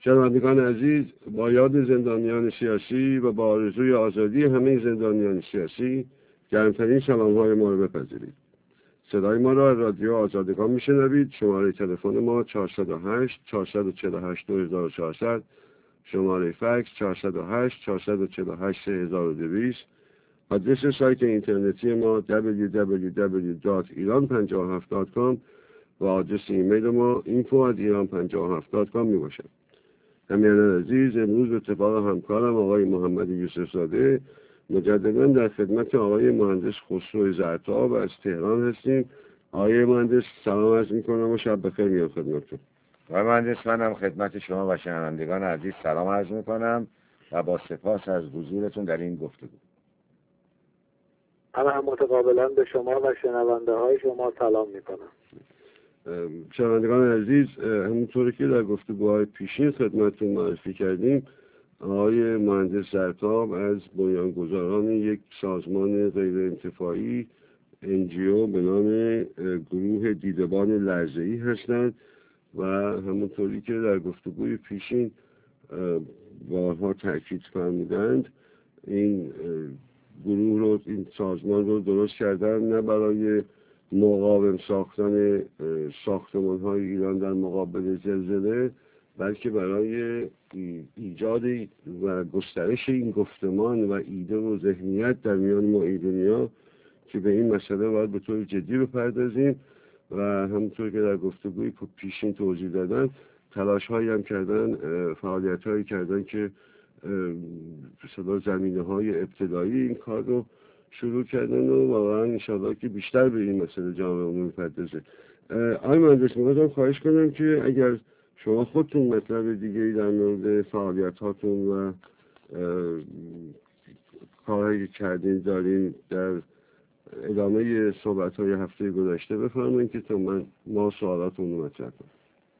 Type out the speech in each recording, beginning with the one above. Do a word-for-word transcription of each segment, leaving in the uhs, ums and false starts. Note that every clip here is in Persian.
شنوندگان عزیز، با یاد زندانیان سیاسی و با آرزوی آزادی همه زندانیان سیاسی گرمترین سلام‌های ما را بپذیرید. صدای ما را رادیو آزادگان میشنوید. شماره تلفن ما چهارصد و هشت چهارصد و چهل و هشت دو هزار و چهارصد، شماره فکس چهارصد و هشت چهارصد و چهل و هشت سه هزار و دویست، آدرس سایت اینترنتی ما دبلیو دبلیو دبلیو دات ایران پنجاه و هفت دات کام و آدرس ایمیل ما اینفو ات ایران پنجاه و هفت دات کام می باشد. همیهنان عزیز، امروز به اتفاق همکارم آقای محمد یوسف زاده مجددا در خدمت آقای مهندس خسرو زرتاب از تهران هستیم. آقای مهندس سلام عرض میکنم و شب بخیر میام خدمتتون. آقای مهندس، منم خدمت شما و شنوندگان عزیز سلام عرض میکنم و با سپاس از حضورتون در این گفتگو. من هم متقابلا به شما و شنونده های شما سلام میکنم. شنوندگان عزیز، همونطوری که در گفتگوهای پیشین خدمتتون معرفی کردیم، آقای مهندس زرتاب از بنیانگذاران یک سازمان غیر انتفاعی ان جی او به نام گروه دیدبان لرزه‌ای هستند و همونطوری که در گفتگوی پیشین بارها تاکید فرمودند، این گروه رو، این سازمان رو درست کردن نه برای مقاوم ساختن ساختمان های ایران در مقابل زلزله، بلکه برای ایجاد و گسترش این گفتمان و ایده و ذهنیت در میان ما ایرانی‌ها که به این مسئله باید به طور جدی بپردازیم و همونطور که در گفتگوی پیشین توضیح دادن، تلاش هایی هم کردن، فعالیت هایی کردن که صدا زمینه های ابتدایی این کار رو شروع کردن و واقعا انشاءالله که بیشتر به این مسئله جامعه عمومی پردازه. آقای مهندس، می‌خواستم خواهش کنم که اگر شما خودتون مطلب دیگه‌ای در مورد فعالیت هاتون و کارهایی که کردین دارین در ادامه صحبت های هفته گذشته بفرمایید که تا من ما سوالاتون رو مطرح کنم.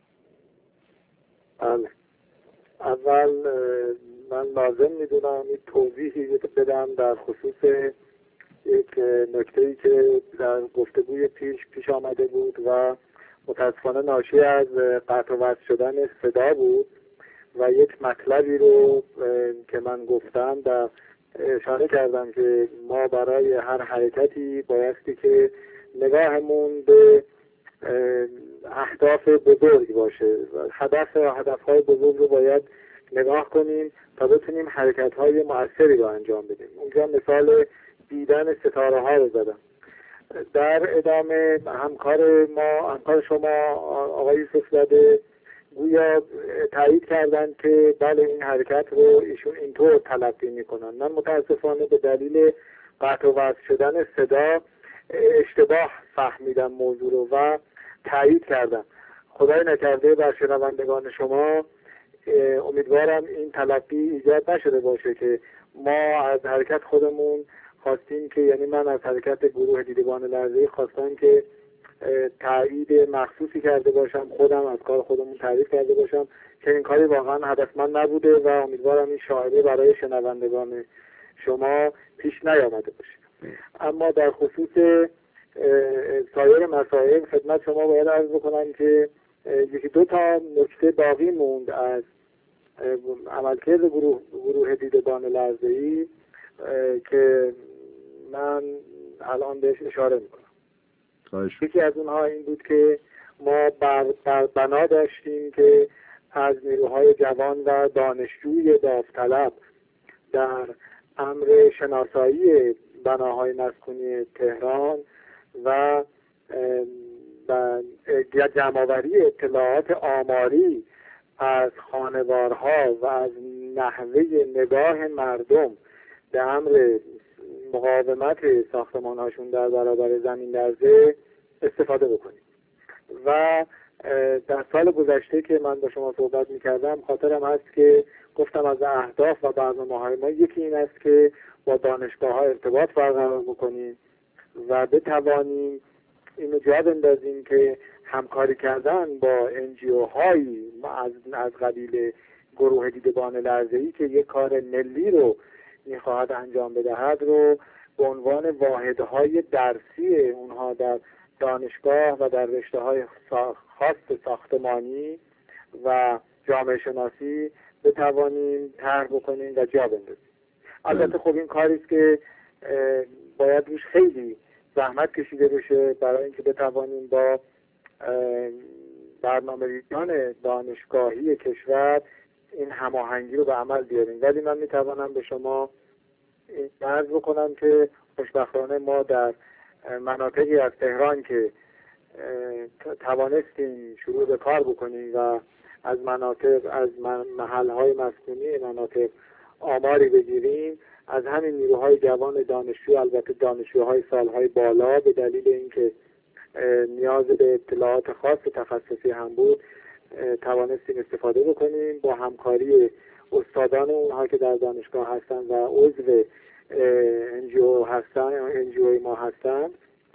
بله، اول من لازم میدونم این توضیحی بدم در خصوص یک نکته‌ای که در گفتگوی پیش پیش آمده بود و متاسفانه ناشی از قطع و وصل شدن صدا بود و یک مطلبی رو که من گفتم در اشاره کردم که ما برای هر حرکتی بایستی که نگاهمون به اهداف بزرگ باشه، هدف و هدفهای بزرگ رو باید نگاه کنیم تا بتونیم حرکت‌های مؤثری رو انجام بدیم. اونجا مثال دیدن ستاره ها رو زدم. در ادامه همکار ما، همکار شما آقای یوسف زاده گویا تایید کردند که بله این حرکت رو ایشون اینطور تلقی میکنن. من متاسفانه به دلیل قطع و وصل شدن صدا اشتباه فهمیدم موضوع رو و تایید کردم. خدای نکرده بر شنوندگان شما امیدوارم این تلقی ایجاد نشده باشه که ما از حرکت خودمون خواستیم که، یعنی من از حرکت گروه دیدبان لرزه‌ای خواستم که تایید مخصوصی کرده باشم، خودم از کار خودمون تعریف کرده باشم که این کاری واقعا هدفمند نبوده و امیدوارم این شاهده برای شنوندگان شما پیش نیامده باشه. اما در خصوص سایر مسائل خدمت شما باید عرض بکنم که یکی دو تا نکته باقی موند از عملکرد گروه گروه دیدبان لرزه‌ای که من الان بهش اشاره میکنم. یکی از اونها این بود که ما بر, بر بنا داشتیم که از نیروهای جوان و دانشجوی داوطلب در امر شناسایی بناهای مسکونی تهران و جمع‌آوری اطلاعات آماری از خانوارها و از نحوه نگاه مردم به امر مقاومت ساختمان‌هاشون در برابر زمین لرزه استفاده بکنیم. و در سال گذشته که من با شما صحبت می‌کردم خاطرم هست که گفتم از اهداف و برنامه‌های ما یکی این است که با دانشگاه‌ها ارتباط برقرار بکنیم و بتوانیم اینو جا بندازیم که همکاری کردن با ان جی او هایی از از قبیل گروه دیدبان لرزه‌ای که یک کار ملی رو میخواهد انجام بدهد رو به عنوان واحدهای درسی اونها در دانشگاه و در رشته‌های خاص ساختمانی و جامعه شناسی بتوانیم طرح بکنیم و جا بندازیم. البته خب این کاری است که باید روش خیلی زحمت کشیده بشه برای اینکه بتوانیم با برنامه‌ریزان دانشگاهی کشور این هماهنگی رو به عمل بیاریم. ولی من میتوانم به شما عرض بکنم که خوشبختانه ما در مناطقی از تهران که توانستیم شروع به کار بکنیم و از مناطق از محلهای مسکونی مناطق آماری بگیریم، از همین نیروهای جوان دانشجو، البته دانشجوهای سالهای بالا، به دلیل اینکه نیاز به اطلاعات خاص تخصصی هم بود توانستیم استفاده بکنیم. با همکاری استادان اونها که در دانشگاه هستن و عضو انجیو هستن انجیو ما هستن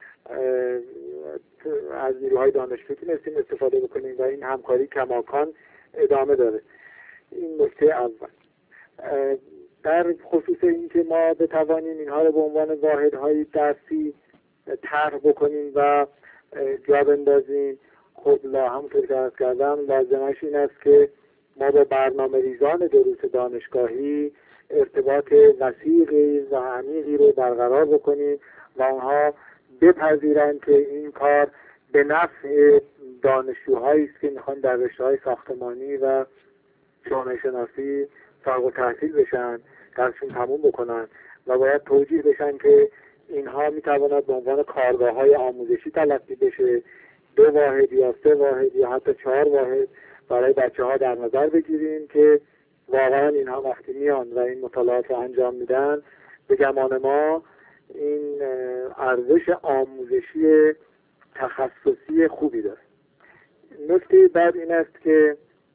از نیروهای دانشجو تونستیم استفاده بکنیم و این همکاری کماکان ادامه داره. این نکته اول. در خصوص اینکه ما بتوانیم اینها رو به عنوان واحدهای درسی طرح بکنیم و جا بندازیم، خب همونطور که عرض کردم لازمش این است که ما با برنامه ریزان دروس دانشگاهی ارتباط وسیعی و عمیقی رو برقرار بکنیم و آنها بپذیرند که این کار به نفع دانشجوهایی است که میخوان در رشته‌های ساختمانی و جامعه شناسی فارغ التحصیل بشن، درسشون تموم بکنن و باید توجیه بشن که اینها میتواند به عنوان کارگاه‌های آموزشی تلقی بشه، دو واحد یا سه واحد یا حتی چهار واحد برای بچه‌ها در نظر بگیریم که واقعا اینها وقتی میان و این مطالعات رو انجام میدن به گمان ما این ارزش آموزشی تخصصی خوبی داره. نکته بعد این است که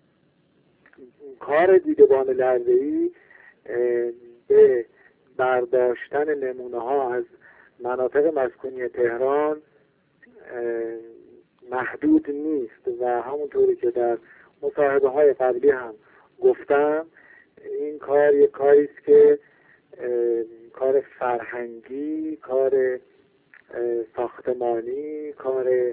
کار دیدبان لرزه‌ای به برداشتن نمونه ها از مناطق مسکونی تهران محدود نیست و همونطوری که در مصاحبه های قبلی هم گفتم این کار یک کاری است که کار فرهنگی، کار ساختمانی، کار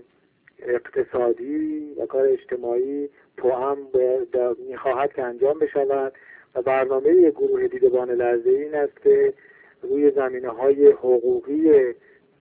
اقتصادی و کار اجتماعی توأم می‌خواهد که انجام بشود و برنامه گروه دیدبان لرزه‌ای این است که روی زمینه‌های حقوقی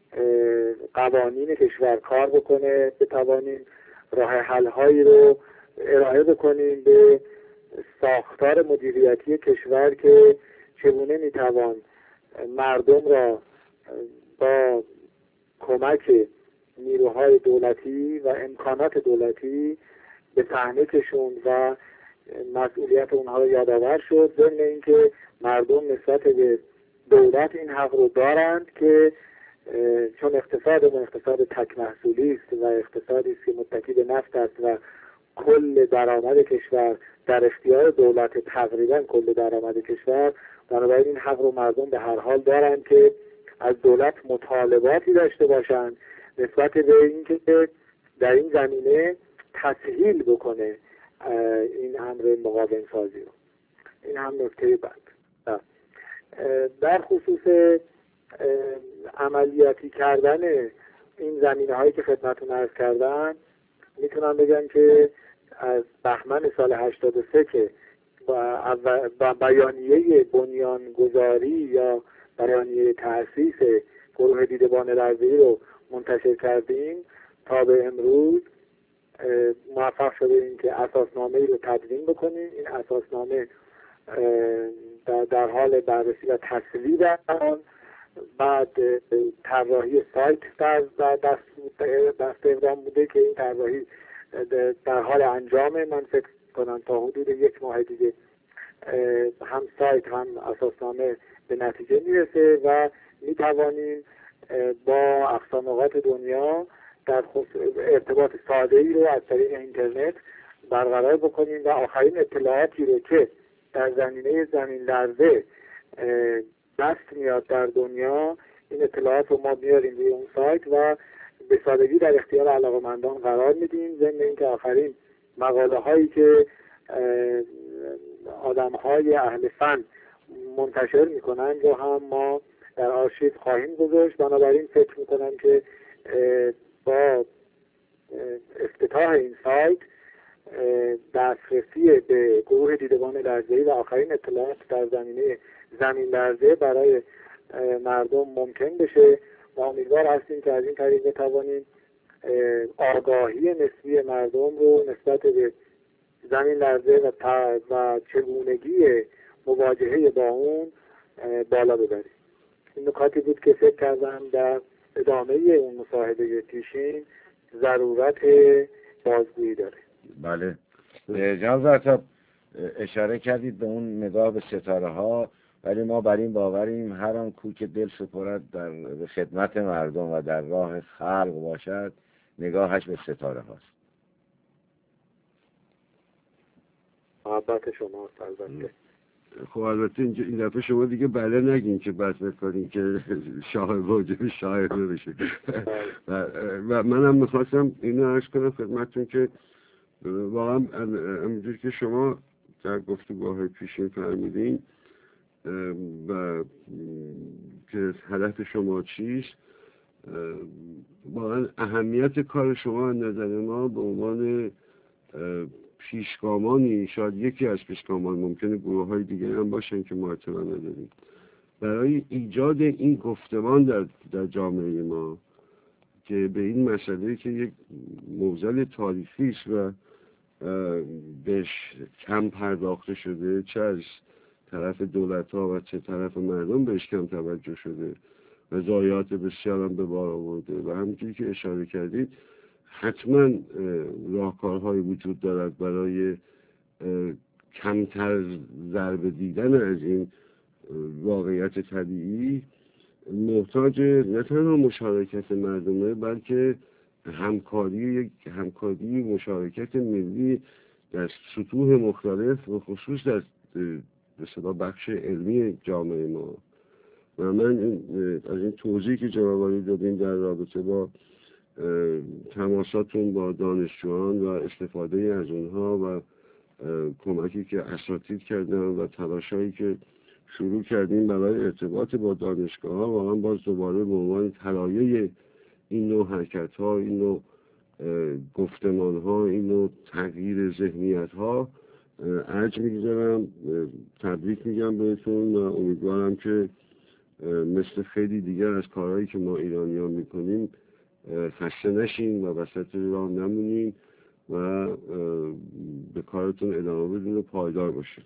قوانین کشور کار بکنه، بتوانیم راه حل‌هایی رو ارائه بکنیم به ساختار مدیریتی کشور که چگونه میتوان مردم را با کمک نیروهای دولتی و امکانات دولتی به صحنه کشوند و مسئولیت اونها رو یادآور شد، ضمن اینکه مردم نسبت به دولت این حق رو دارند که چون اقتصاد ما اقتصاد تک محصولی است و اقتصادی است که متکی به نفت است و کل درآمد کشور در اختیار دولت، تقریبا کل درآمد کشور، بنابراین این حق رو مردم به هر حال دارند که از دولت مطالباتی داشته باشند نسبت به اینکه در این زمینه تسهیل بکنه این امر مقاوم سازی رو. این هم نکته بعد. در خصوص عملیاتی کردن این زمینه هایی که خدمتتون عرض کردم میتونم بگم که از بهمن سال هشتاد و سه که با بیانیه بنیانگذاری یا بیانیه تأسیس گروه دیدبان لرزه‌ای رو منتشر کردیم تا به امروز موفق شدیم که اساسنامه‌ای رو تدوین بکنیم. این اساسنامه در, در حال بررسی و تصویب آن، بعد طراحی سایت در دست دست اقدام بوده که این طراحی در حال انجامه. من فکر کنم تا حدود یک ماه دیگه هم سایت هم اساسنامه به نتیجه میرسه و میتوانیم با اقصا نقاط دنیا در ارتباط ساده‌ای رو از طریق اینترنت برقرار بکنیم و آخرین اطلاعاتی رو که در زمینه زمین لرزه دست میاد در دنیا، این اطلاعات رو ما میاریم روی اون سایت و به سادگی در اختیار علاقه‌مندان قرار میدیم. ضمن اینکه آخرین مقاله هایی که آدم های اهل فن منتشر میکنن رو هم ما در آرشیو خواهیم گذاشت. بنابراین فکر میکنم که با افتتاح این سایت دسترسی به گروه دیدبان لرزه‌ای و آخرین اطلاعات در زمینه زمین لرزه برای مردم ممکن بشه و امیدوار هستیم که از این طریق بتوانیم آگاهی نسبی مردم رو نسبت به زمین لرزه و, و چگونگی مواجهه با اون بالا ببریم. این نکاتی بود که فکر کردم در ادامه اون مصاحبه پیشین ضرورت بازگویی داره. بله جناب زرتاب اشاره کردید به اون نگاه به ستاره ها، ولی ما بر این باوریم هر آن کو که دل سپرد در خدمت مردم و در راه خلق باشد نگاهش به ستاره هاست. محبت شما البته. خب البته اینجا این دفعه شما دیگه بله نگین که بس بکنین که شاه واجب شاعر بشه. و, و منم میخواستم اینو عرض کنم خدمتتون که واقعا همینجور که شما در گفتگوهای پیشین فرمودین و که هدف شما چیست، واقعا اهمیت کار شما از نظر ما به عنوان پیشگامانی، شاید یکی از پیشگامان، ممکنه گروه های دیگه هم باشن که ما اطلاع نداریم، برای ایجاد این گفتمان در, در جامعه ما که به این مسئله که یک موزل تاریخی است و بهش کم پرداخته شده، چه از طرف دولت ها و چه طرف مردم بهش کم توجه شده و ضایعات بسیار هم به بار آورده و همونجوری که اشاره کردید حتما راهکارهایی وجود دارد برای کمتر ضربه دیدن از این واقعیت طبیعی. محتاج نه تنها مشارکت مردمه بلکه همکاری یک همکاری مشارکت ملی در سطوح مختلف و خصوص در مثلا بخش علمی جامعه ما. و من از این توضیحی که جناب عالی دادین در رابطه با تماساتون با دانشجویان و استفاده از اونها و کمکی که اساتید کردن و تلاشایی که شروع کردیم برای ارتباط با دانشگاه ها، واقعا باز دوباره به عنوان طلایه این نوع حرکت ها، این نوع گفتمان ها، این نوع تغییر ذهنیت ها ارج میگذارم. تبریک میگم بهتون و امیدوارم که مثل خیلی دیگر از کارهایی که ما ایرانیان میکنیم خسته نشین و وسط راه نمونین و به کارتون ادامه بدین و پایدار باشین.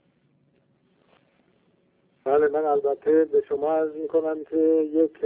بله، من البته به شما عرض میکنم که یک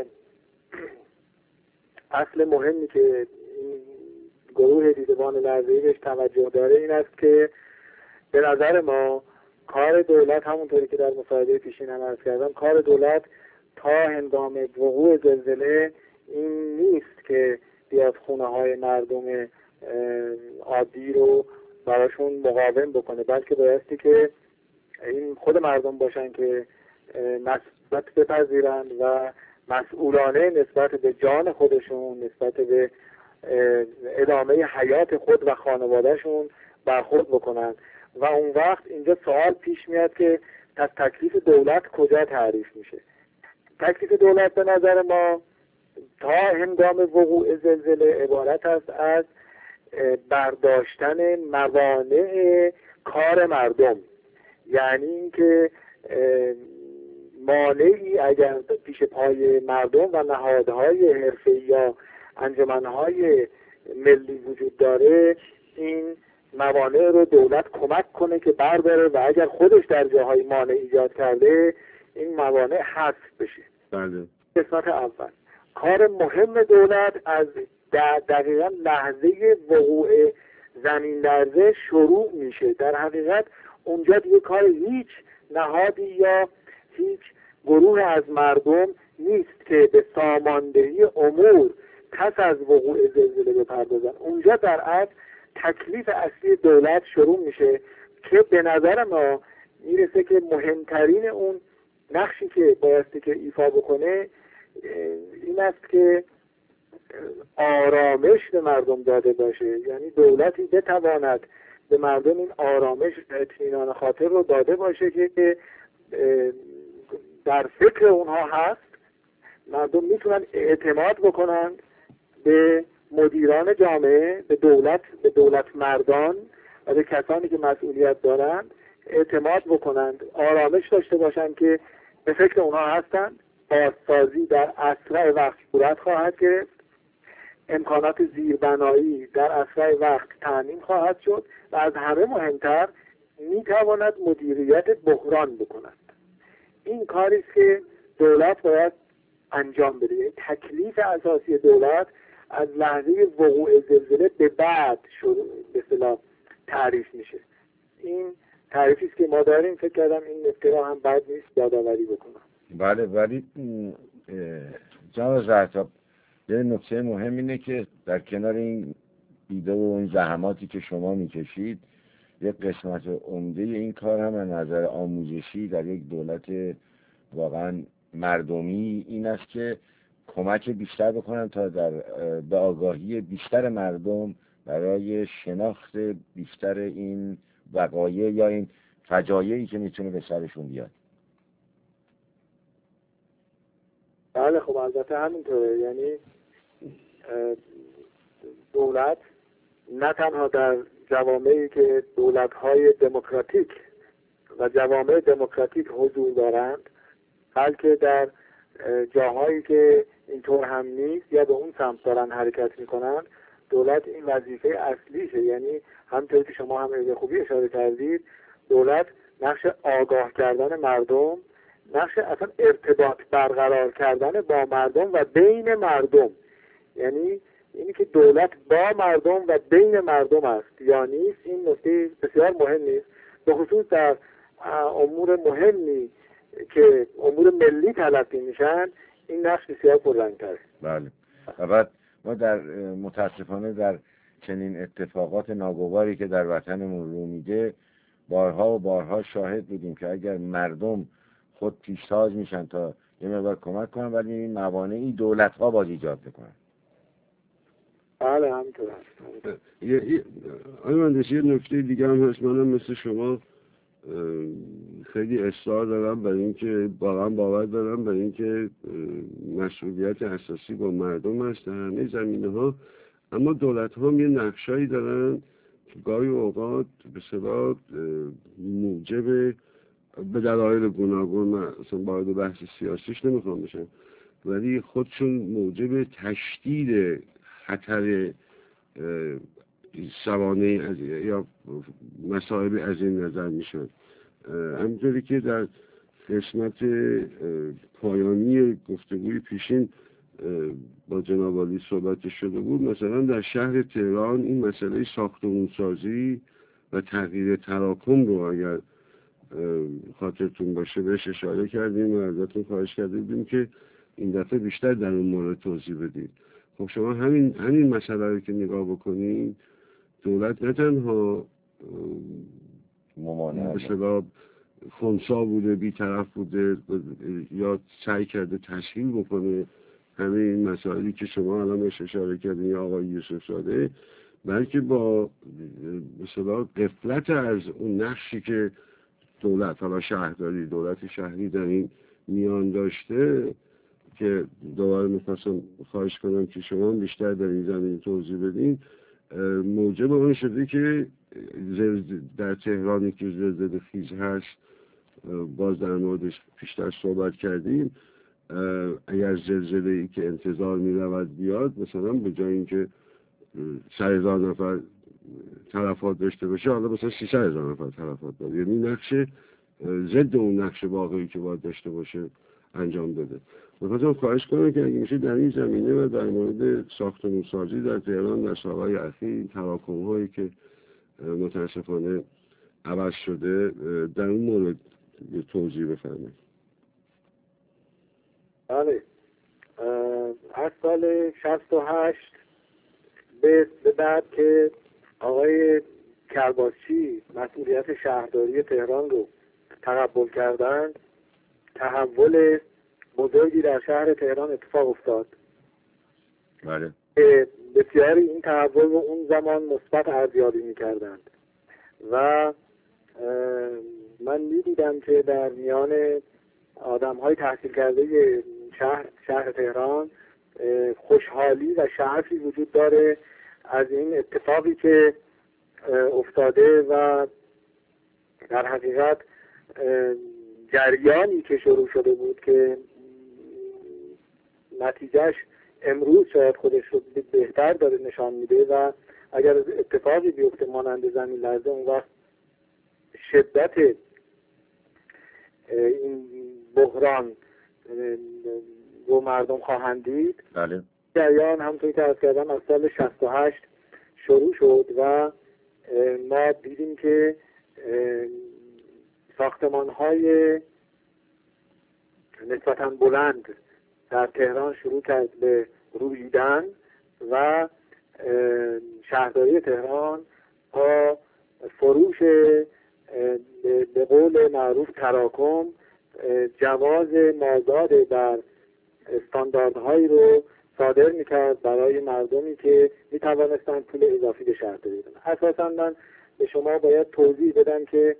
اصل مهمی که این گروه دیدبان لرزه‌ای بهش توجه داره این است که به نظر ما کار دولت، همونطوری که در مصاحبه پیشین هم عرض کردم، کار دولت تا هنگام وقوع زلزله این نیست که بیاد خونه های مردم عادی رو براشون مقاوم بکنه، بلکه بایستی که این خود مردم باشن که مسئولیت بپذیرند و مسئولانه نسبت به جان خودشون، نسبت به ادامه حیات خود و خانوادهشون برخورد بکنن. و اون وقت اینجا سوال پیش میاد که از تکلیف دولت کجا تعریف میشه؟ تکلیف دولت به نظر ما تا هنگام وقوع زلزله عبارت است از برداشتن موانع کار مردم، یعنی اینکه مانعی اگر پیش پای مردم و نهادهای حرفه‌ای یا انجمنهای ملی وجود داره، این موانع رو دولت کمک کنه که برداره و اگر خودش در جاهای مانع ایجاد کرده این موانع حذف بشه. بله. قسمت اول کار مهم دولت از دقیقا لحظه وقوع زمین لرزه شروع میشه. در حقیقت اونجا دیگه کار هیچ نهادی یا هیچ گروه از مردم نیست که به ساماندهی امور پس از وقوع زلزله بپردازن. اونجا در اصل تکلیف اصلی دولت شروع میشه که به نظر ما میرسه که مهمترین اون نقشی که بایستی که ایفا بکنه این است که آرامش به مردم داده باشه، یعنی دولتی بتواند به مردم این آرامش و اطمینان خاطر رو داده باشه که در فکر اونها هست، مردم میتونن اعتماد بکنن به مدیران جامعه به دولت به دولت مردان و به کسانی که مسئولیت دارند اعتماد بکنند، آرامش داشته باشند که به فکر اونها هستند، بازسازی در اسرع وقت صورت خواهد گرفت، امکانات زیربنایی در اسرع وقت تامین خواهد شد و از همه مهمتر میتواند مدیریت بحران بکند. این کاری است که دولت باید انجام بده. تکلیف اساسی دولت از لحظه وقوع زلزله به بعد شروع به اصطلاح تعریف میشه. این تعریفی است که ما داریم. فکر کردم این نکته را هم بد نیست یادآوری بکنم. بله، ولی جناب زرتاب یه نکته مهم اینه که در کنار این ایده و این زحماتی که شما میکشید، یک قسمت عمده این کار هم از نظر آموزشی در یک دولت واقعا مردمی این است که کمک بیشتر بکنن تا در به آگاهی بیشتر مردم برای شناخت بیشتر این وقایع یا این فجایعی که میتونه به سرشون بیاد. بله خب البته همینطوره. یعنی دولت نه تنها در جوامعی که دولت‌های دموکراتیک و جوامع دموکراتیک حضور دارند، بلکه در جاهایی که اینطور هم نیست یا به اون سمت دارن حرکت میکنن، دولت این وظیفه اصلیشه. یعنی همونطور که شما هم به خوبی اشاره کردید، دولت نقش آگاه کردن مردم، نقش اصلا ارتباط برقرار کردن با مردم و بین مردم، یعنی اینی که دولت با مردم و بین مردم است یا نیست. این نکته بسیار مهم نیست، به خصوص در امور مهمی که امور ملی تلقی میشن این نقش بسیار پررنگ‌تره. بله. و بعد ما در متاسفانه در چنین اتفاقات ناگواری که در وطنمون رو میده بارها و بارها شاهد بودیم که اگر مردم خود پیشتاز میشن تا یه مقدار کمک کنن، ولی این موانعی دولت ها باز ایجاد میکنن. بله همینطور هست. آقای مهندس یه نکته دیگه هم هست. منم مثل شما خیلی اصرار دارم برای اینکه واقعا باور دارم برای اینکه مسئولیت اساسی با مردم هست در همه زمینه‌ها، اما دولت ها یه نقشایی دارن که گاهی اوقات به اصطلاح موجب به دلایل گوناگون، من اصلا وارد بحث سیاسیش نمیخوام بشم، ولی خودشون موجب تشدید خطر سوانه از یا مصائب از این نظر میشن. همینطوری که در قسمت پایانی گفتگوی پیشین با جناب عالی صحبت شده بود، مثلا در شهر تهران این مسئله ساختمانسازی و تغییر تراکم رو اگر خاطرتون باشه بهش اشاره کردیم و ازتون خواهش کردیم که این دفعه بیشتر در اون مورد توضیح بدید. خب شما همین همین مسئله رو که نگاه بکنید، دولت نه تنها مثلا خنثی بوده، بی‌طرف بوده یا سعی کرده تسهیل بکنه همه این مسائلی که شما الان بهش اشاره کردین یا آقای یوسف زاده، بلکه با مثلا غفلت از اون نقشی که دولت، حالا شهرداری، دولت شهری در این میان داشته، که دوباره میخواستم خواهش کنم که شما بیشتر در این زمین توضیح بدین، موجب اون شده که در تهرانی که زلزله خیز هست، باز در موردش بیشتر صحبت کردیم، اگر زلزله ای که انتظار می رود بیاد، مثلا به جای اینکه سه هزار نفر تلفات داشته باشه، حالا مثلا سیصد هزار نفر تلفات داره. یعنی نقش ضد اون نقش واقعی که باید داشته باشه انجام داده. می‌خواستم خواهش کنم که اگه میشه در این زمینه و در مورد ساختمان‌سازی در تهران در سالهای اخیر، تراکم‌هایی که متاسفانه عوض شده، در اون مورد توضیح بفرمایید. بله، از سال شصت و هشت به بعد که آقای کرباسچی مسئولیت شهرداری تهران رو تقبل کردند، تحول بزرگی در شهر تهران اتفاق افتاد. بله. بسیاری این تحول رو اون زمان مثبت ارزیابی می‌کردند و من می‌دیدم که در میان آدم‌های تحصیل کرده شهر شهر تهران خوشحالی و شعفی وجود داره از این اتفاقی که افتاده و در حقیقت جریانی که شروع شده بود که نتیجهش امروز شاید خودش رو بهتر داره نشان میده و اگر اتفاقی بیفته مانند زمین لرزه اون وقت شدت این بحران رو مردم خواهند دید. بله. جریان همونطوری که عرض کردم از سال شصت و هشت شروع شد و ما دیدیم که ساختمان‌های نسبتاً بلند در تهران شروع کرد به رویدن و شهرداری تهران با فروش به قول معروف تراکم جواز مازاد بر استانداردهایی رو صادر میکرد برای مردمی که میتوانستن پول اضافی به شهرداری بدن. اساساً من به شما باید توضیح بدم که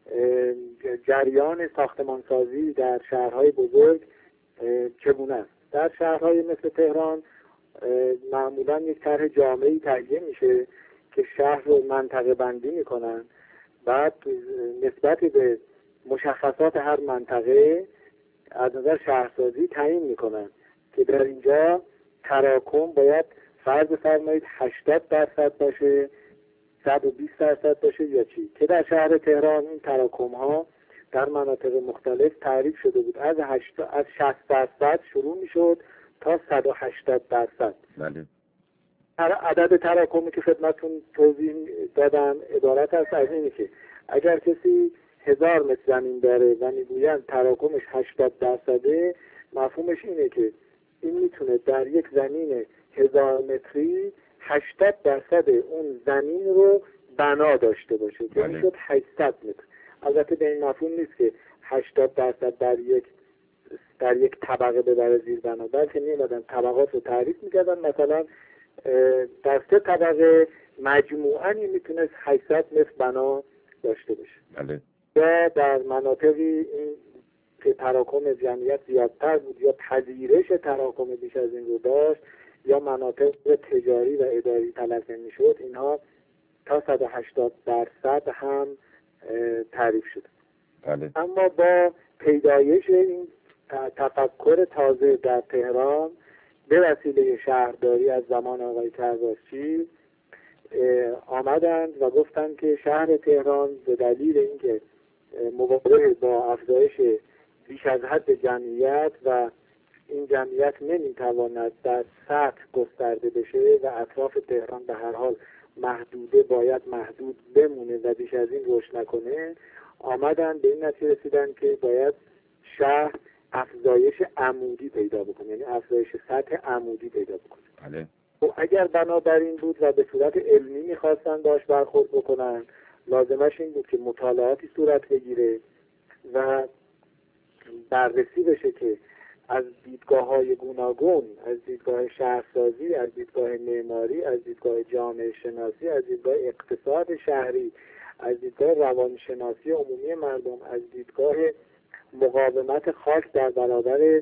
جریان ساختمانسازی در شهرهای بزرگ چگونه است. در شهرهای مثل تهران معمولا یک طرح جامعی تهیه میشه که شهر رو منطقه بندی میکنن، بعد نسبت به مشخصات هر منطقه از نظر شهرسازی تعیین میکنن که در اینجا تراکم باید فرض فرمایید هشتاد درصد باشه، صد و بیست درصد باشه یا چی، که در شهر تهران این تراکم ها در مناطق مختلف تعریف شده بود از از شصت درصد شروع میشد تا صد و هشتاد درصد. بله. عدد تراکمی که خدمتتون توضیح دادم عبارت است از اینه که اگر کسی هزار متر زمین داره و میگویند تراکمش هشتاد درصده، مفهومش اینه که این میتونه در یک زمین هزار متری هشتاد درصد اون زمین رو بنا داشته باشه که بله. میشد هشتصد متر. البته به این مفهوم نیست که هشتاد درصد در یک در یک طبقه ببره زیر بنا، بلکه میمدن طبقات رو تعریف میکردن، مثلا در سه طبقه مجموعاً میتونست هشتصد متر بنا داشته باشه. بله. یا در مناطقی این که تراکم جمعیت زیادتر بود یا پذیرش تراکم بیش از این رو داشت یا مناطق تجاری و اداری تلقی میشد، اینها تا صد و هشتاد درصد هم تعریف شد. بله. اما با پیدایش این تفکر تازه در تهران به وسیله شهرداری از زمان آقای کرباسچی آمدند و گفتند که شهر تهران به دلیل اینکه مواجه با افزایش بیش از حد جمعیت و این جمعیت نمیتواند در سطح گسترده بشه و اطراف تهران به هر حال محدوده باید محدود بمونه و بیش از این رشد نکنه، آمدن به این نتیجه رسیدن که باید شهر افزایش عمودی پیدا بکنه، یعنی افزایش سطح عمودی پیدا بکنه. بله. و اگر بنابراین بود و به صورت علمی میخواستن باش برخورد بکنن، لازمش این بود که مطالعاتی صورت بگیره و بررسی بشه که از دیدگاه‌های گوناگون، از دیدگاه شهرسازی، از دیدگاه معماری، از دیدگاه جامعه شناسی، از دیدگاه اقتصاد شهری، از دیدگاه روانشناسی عمومی مردم، از دیدگاه مقاومت خاک در برابر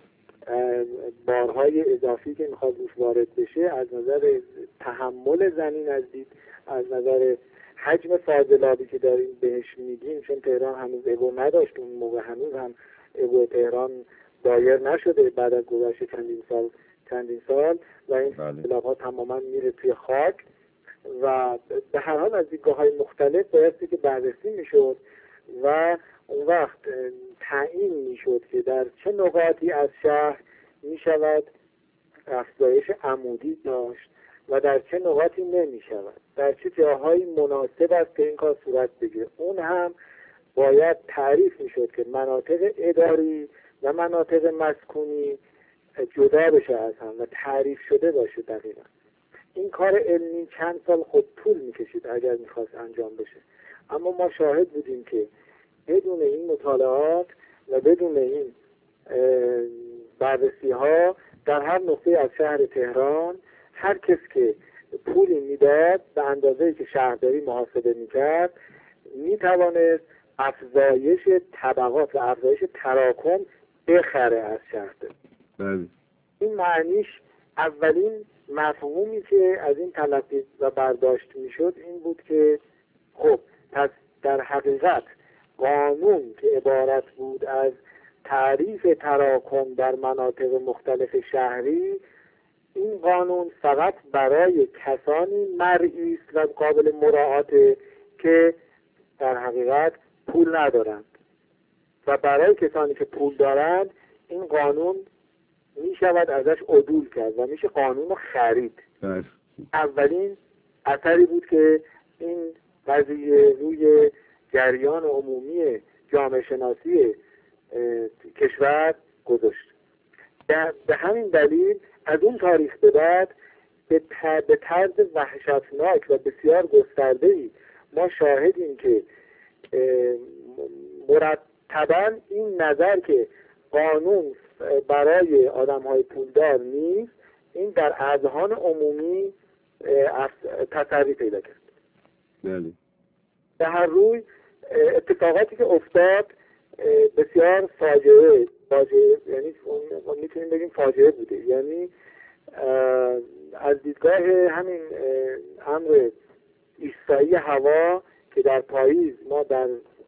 بارهای اضافی که میخواد روش وارد بشه، از نظر تحمل زمین، از دید از نظر حجم فاضلابی که داریم بهش میگیم، چون تهران هنوز ابو نداشت اون موقع، هنوز هم ابو تهران دایر نشده بعد از گذشت چندین سال چندین سال و این فاضلاب ها تماما میره توی خاک و به هر حال از دیدگاه‌های مختلف بایستی که بررسی میشد و اون وقت تعیین میشد که در چه نقاطی از شهر میشود افزایش عمودی داشت و در چه نقاطی نمیشود، در چه جاهایی مناسب است که این کار صورت بگیره. اون هم باید تعریف میشد که مناطق اداری و مناطق مسکونی جدا بشه از هم و تعریف شده باشه دقیقا. این کار علمی چند سال خود طول میکشید اگر میخواست انجام بشه، اما ما شاهد بودیم که بدون این مطالعات و بدون این بررسی ها در هر نقطه از شهر تهران هر کس که پولی میداد به اندازه‌ای که شهرداری محاسبه میکرد میتوانست افزایش طبقات و افزایش تراکم بخره از شهرداری. بله. این معنیش اولین مفهومی که از این تلقی و برداشت میشد این بود که خب پس در حقیقت قانون که عبارت بود از تعریف تراکم در مناطق مختلف شهری، این قانون فقط برای کسانی مرئی است و قابل مراعاته که در حقیقت پول ندارند و برای کسانی که پول دارند این قانون می شود ازش عدول کرد و میشه قانون رو خرید. بله. اولین اثری بود که این قضیه روی جریان عمومی جامعه شناسی کشور گذاشت. به همین دلیل از اون تاریخ به بعد به طرز وحشتناک و بسیار گسترده‌ای ما شاهدیم که مرتباً این نظر که قانون برای آدم‌های پولدار نیست، این در اذهان عمومی تسری پیدا کرد. بله. به هر روی اتفاقاتی که افتاد بسیار فاجعه فاجعه یعنی میتونیم بگیم فاجعه بوده. یعنی از دیدگاه همین امر ایستایی هوا که در پاییز ما در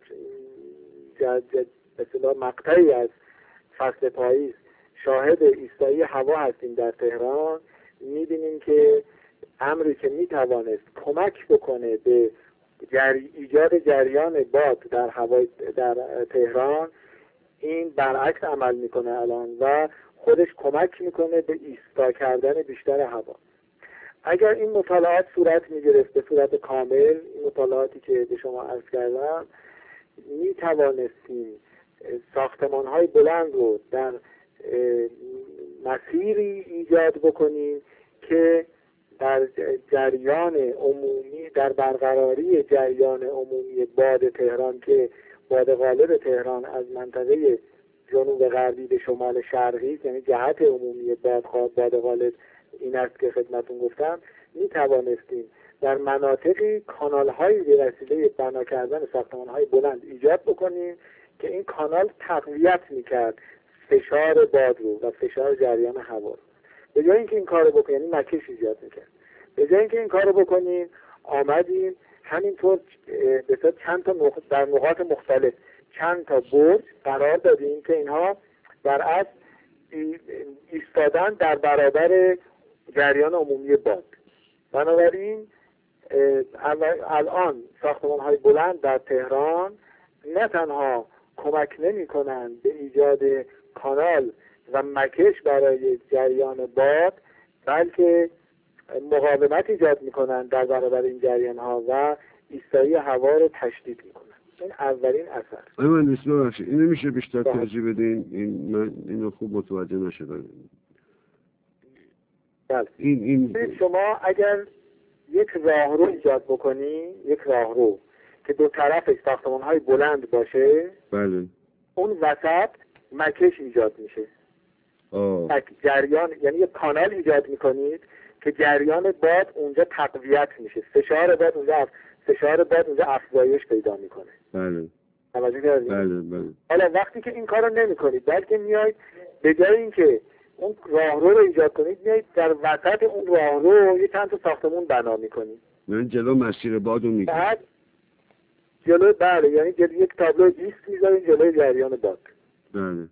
مثلا مقطعی از فصل پاییز شاهد ایستایی هوا هستیم در تهران، میبینیم که امری که میتوانست کمک بکنه به جری... ایجاد جریان باد در هوای در تهران، این برعکس عمل میکنه الان و خودش کمک میکنه به ایستا کردن بیشتر هوا. اگر این مطالعات صورت میگرفت به صورت کامل، این مطالعاتی که به شما عرض کردم، میتوانستیم ساختمان های بلند رو در مسیری ایجاد بکنیم که در جریان عمومی در برقراری جریان عمومی باد تهران که باد غالب تهران از منطقه جنوب غربی به شمال شرقی، یعنی جهت عمومی باد باد غالب این است که خدمتون گفتم، می توانستیم در مناطقی کانال هایی به وسیله بنا کردن ساختمان های بلند ایجاد بکنیم که این کانال تقویت میکرد فشار باد رو و فشار جریان هوا رو. به جای اینکه این کارو بکنیم، یعنی مکش ایجاد میکرد، به جای اینکه این کارو بکنیم آمدیم همینطور به طور چند تا نقط در نقاط مختلف چند تا برج قرار دادیم که اینها در اصل ایستادن در برابر جریان عمومی باد. بنابراین الان ساختمان های بلند در تهران نه تنها کمک نمی کنند به ایجاد کانال و مکش برای جریان باد، بلکه مقاومت ایجاد می کنند در برابر این جریان ها و ایستایی هوا رو تشدید می کنند. این اولین اثر. آیا من بسیار بخشید این نمیشه بیشتر توضیح بدین؟ این من اینو خوب متوجه نشدم. بله. این این شما اگر یک راهرو ایجاد بکنی، یک راهرو که دو طرفش ساختمان‌های بلند باشه، بله، اون وسط مکش ایجاد میشه. آه. جریان، یعنی یک کانال ایجاد میکنید که جریان باد اونجا تقویت میشه، فشار باد اونجا فشار باد اونجا افزایش پیدا میکنه. بله. توجه کردید؟ بله بله. حالا وقتی که این کارو نمیکنید، بلکه میایید به جای اینکه اون راهرو رو ایجاد کنید، میایید در وسط اون راهرو یه چند تا ساختمون بنا میکنید. من جلو مسیر بادو میگم. بعد جلو بله، یعنی جلو یک تابلو ایست میذارید جلوی جریان باد. بله.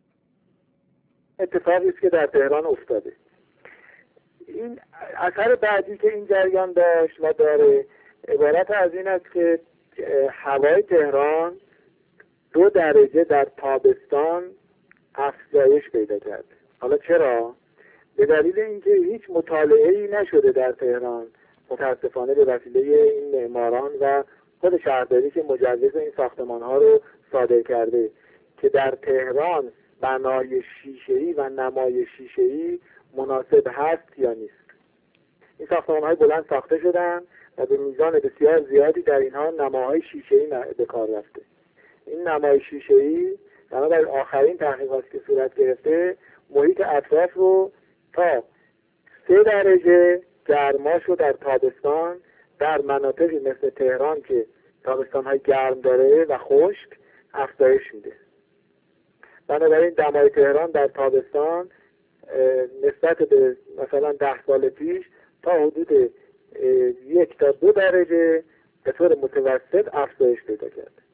اتفاقی است که در تهران افتاده. این اثر بعدی که این جریان داشت و داره عبارت از این است که هوای تهران دو درجه در تابستان افزایش پیدا کرد. حالا چرا؟ به دلیل اینکه هیچ مطالعه‌ای نشده در تهران، متاسفانه به وسیله این معماران و خود شهرداری که مجوز این ساختمان‌ها رو صادر کرده که در تهران بنای شیشه‌ای و نمای شیشه‌ای مناسب هست یا نیست. این ساختمان‌های بلند ساخته شدن و به میزان بسیار زیادی در اینها نماهای شیشه‌ای به کار رفته. این نمای شیشه‌ای بنابر آخرین تحقیقاتی که صورت گرفته محیط اطراف رو تا سه درجه گرماش رو در تابستان در مناطقی مثل تهران که تابستان‌های گرم داره و خشک افزایش میده. بنابراین دمای تهران در تابستان نسبت به مثلا ده سال پیش تا حدود یک تا دو درجه به طور متوسط افزایش پیدا کرده.